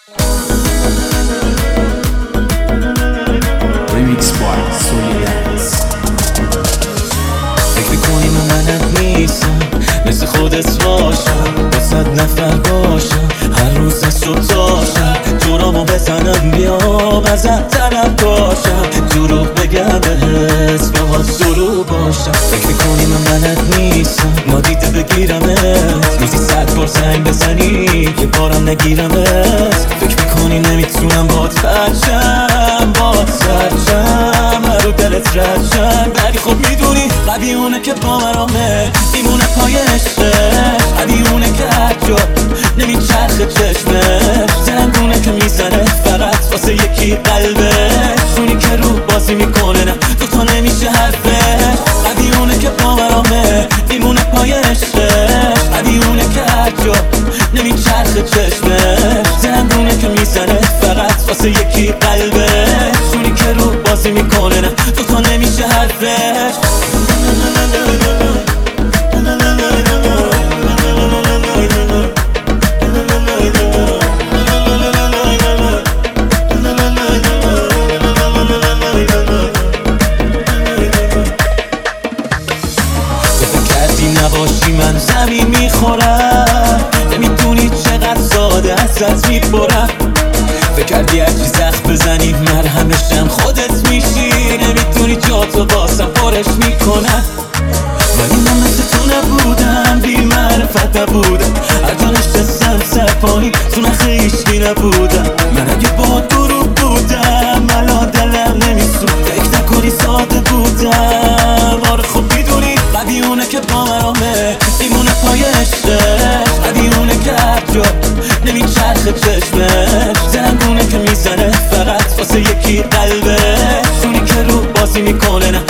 ریمیکس بای سولیانس. فکر میکنی منت نیستم، مثل خودت باشم، با 100 نفر باشم، هر روز از صبح تا شب جورامو بزنم بیام ازت طلب باشم، دروغ بگم بهت باهات دروغ باشم. فکر میکنی منت نیستم، نادیده بگیرمت، روزی 100 بار زنگ بزنی که بارم نگیرمت. فکر میکنی نمیتونم باهات فرشم، باهات سرشم، رو دلت ردشم، ولی خب میدونی قوی اونه که با مرامه میمونه پای عشقش، قوی اونه که هر جا نمیچرخه چشمش، زنگونه که میزنه فقط واسه یکی قلبش، اونی که روح بازی میکنه نه دوتا نمیشه حرفش. قوی اونه که با مرامه میمونه پای عشقش، قوی اونه که هر جا نمیچرخه چشمش، زنگونه که میزنه فقط واسه یکی قلبش، اونی که روح بازی میکنه نه دوتا نمیشه حرفش. نباشی من زمین میخورم، نمیدونی چقدر ساده ازت میپرم. فکر کردی هرچی زخم بزنی مرهمشم خودت میشی، نمیدونی جاتو باسم پرش میکنم. ولی من مثل تو نبودم، بی معرفت نبودم، هر جا نشستم سرپایی تو نخ هیچکی نبودم. من اگه با دروغ بودم الان دلم نمیسود، فکر نکنی ساده بودم. آره خب میدونی قوی اونه که با مرامه میمونه پای عشقش، قوی اونه که هر جا نمیچرخه چشمش، زنگونه که میزنه فقط واسه یکی قلبش، اونی که روح بازی میکنه نه